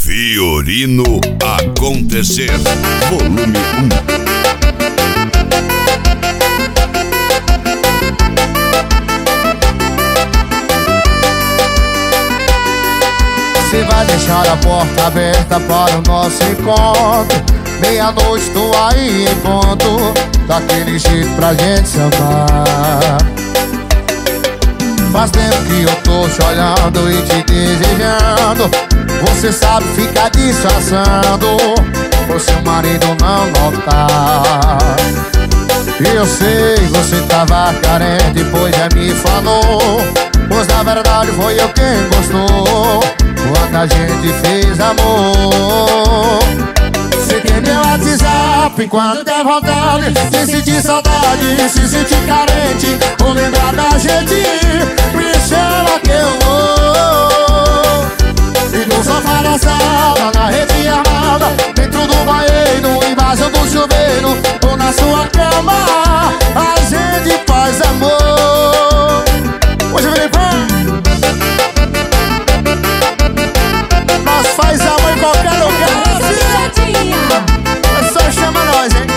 Fiorino Acontecer, volume 1. Você vai deixar a porta aberta para o nosso encontro. Meia-noite tô aí em ponto, daquele jeito pra gente se amar. Faz tempo que eu tô te olhando e te desejando. Você sabe ficar disfarçando, por seu marido não notar. Eu sei, você tava carente, pois já me falou. Pois na verdade foi eu quem gostou quando a gente fez amor. Você tem meu WhatsApp quando der vontade, se sentir saudade, se sentir carente, ou lembrar da gente, me chama que eu vou. E no sofá da sala, na rede armada, dentro do banheiro, embaixo do chuveiro, ou na sua cama, a gente faz amor. Hoje eu virei fã. Nós faz amor em qualquer lugar. É só chamar nós, hein?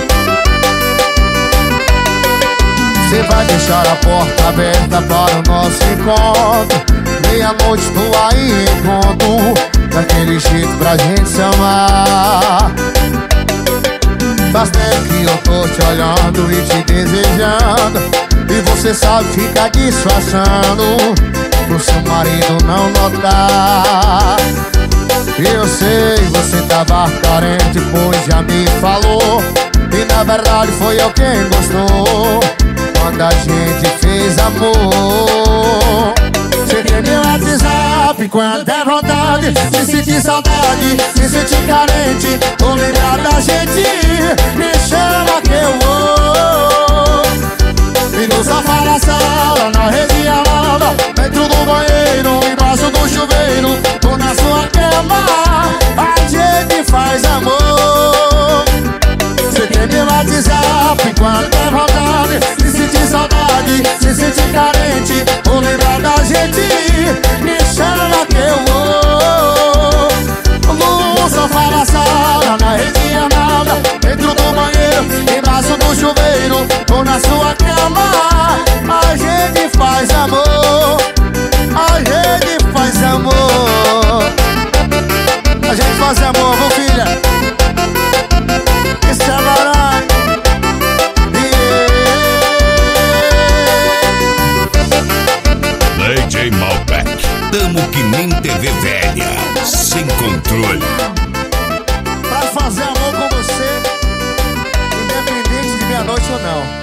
Você vai deixar a porta aberta para o nosso encontro. Meia-noite tô aí em ponto, daquele jeito pra gente se amar. Faz tempo que eu tô te olhando e te desejando, e você sabe ficar disfarçando, pro seu marido não notar. Eu sei, você tava carente, pois já me falou. E na verdade foi eu quem gostou quando a gente fez amor. Você tem meu WhatsApp quando der vontade, se sentir saudade, se sentir carente, ou lembrar da gente, me chama que eu vou. E no sofá da sala, na rede amada, dentro do banheiro, embaixo do chuveiro, ou na sua cama, a gente faz amor. Você tem meu WhatsApp quando der vontade, se sentir saudade, se sentir carente, ou lembrar da gente, me chama que eu vou. No sofá da sala, na rede amada, dentro do banheiro, embaixo do chuveiro, ou na sua cama, a gente faz amor. A gente faz amor. A gente faz amor, viu, filha? Isso é barulho. DJ Malbec, tamo que nem TV velha, sem controle. Pra fazer amor com você, independente de meia-noite ou não.